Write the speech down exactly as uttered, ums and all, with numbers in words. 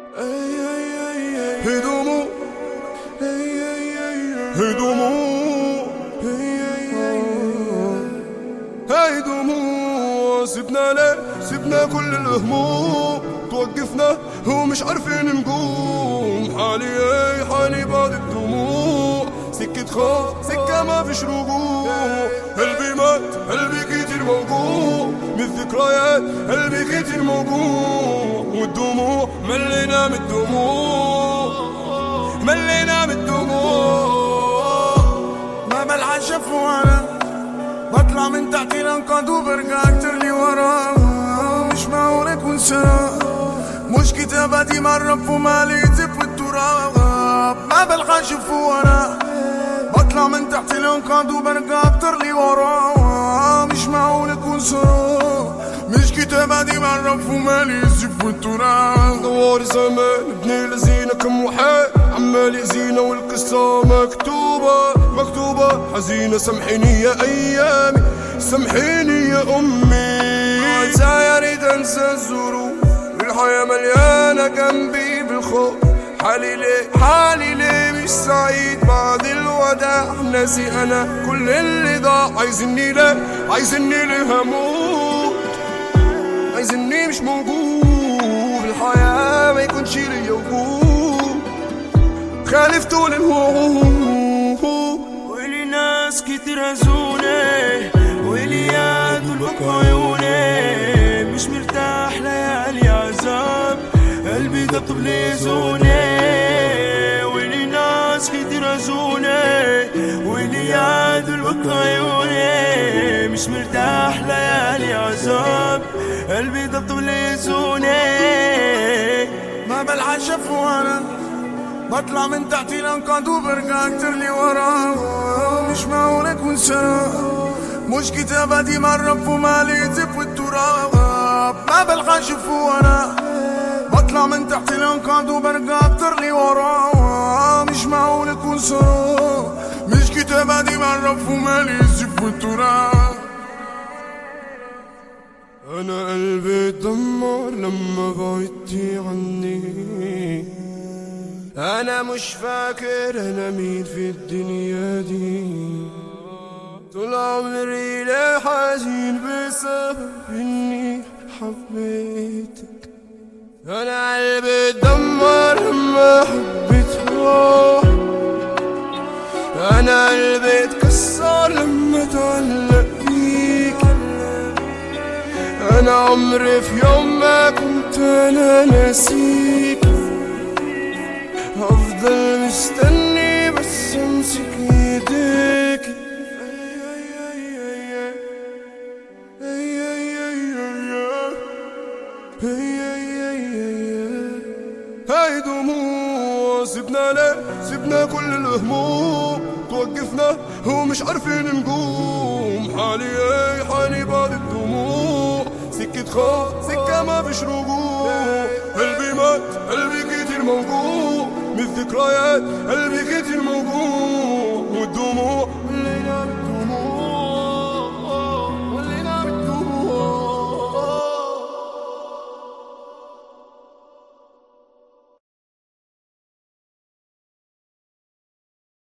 هدومو هدومو هدومو سبنا ليه سبنا كل الهموم توقفنا ومش عارفين نقوم حالي اي حالي بعد الدموع سكة خوف سكة ما فيش رجوع قلبي مات قلبي كتير موجوع من الذكريات قلبي كتير موجوع والدموع ملينا من الدموع ملينا من الدموع ما بلعشف وانا بطلع من تحت الانقاض وبرجع اكتر لي ورا مش معقول اكون سوا مش كتاباتي مرة ومالي زف والتراب ما بلعشف وانا بطلع من تحت الانقاض وبرجع اكتر لي ورا مش معقول اكون سوا مش كتاباتي مرة ومالي زف والتراب دوار زمان ابن لذينة كم وحال عمال يأذينا والقصة مكتوبة مكتوبة حزينة سامحيني يا أيامي سامحيني يا أمي عايزة أريد أنسى الظروف الحياة مليانة جنبي بالخوف حالي ليه حالي ليه مش سعيد بعد الوداع ناسي أنا كل اللي ضاع عايزني ليه عايزني ليه هموت عايزني مش موجود الحياة ما يكونش ليا وجود خالف طول الوعود ولي ناس كتير هزوني ولي يادوا البكا عيوني مش مرتاح ليالي عذاب قلبي دبطب ليزوني ولي ناس كتير هزوني ولي يادوا البكا عيوني مش مرتاح ليالي عذاب قلبي دبطب ليزوني ما بلعشف وانا بطلع من تحت الانقاض وبرجع اكتر لي ورا مش معقول اكون سوا مش كتاباتي مرة ومالي زف والتراب ما بلعشف وانا بطلع من تحت الانقاض وبرجع اكتر لي ورا مش معقول اكون سوا مش كتاباتي مرة ومالي زف والتراب أنا قلبي اتدمر لما بعدتي عني أنا مش فاكر أنا مين في الدنيا دي طول عمري ليه حزين بسبب إني حبيتك أنا قلبي اتدمر لما حبيتها أنا قلبي اتكسر لما اتعلق بيك أنا عمري في يوم ما كنت أنا ناسيك هفضل مستني بس امسك ايديك هاي دموع سبنا ليه سبنا كل الهموم توقفنا ومش عارفين نقوم حالي اي حالي بعد الدموع سكة خوف سكة ما فيش رجوع قلبي مات قلبي كتير موجوع من الذكريات قلبي كتير موجوع والدموع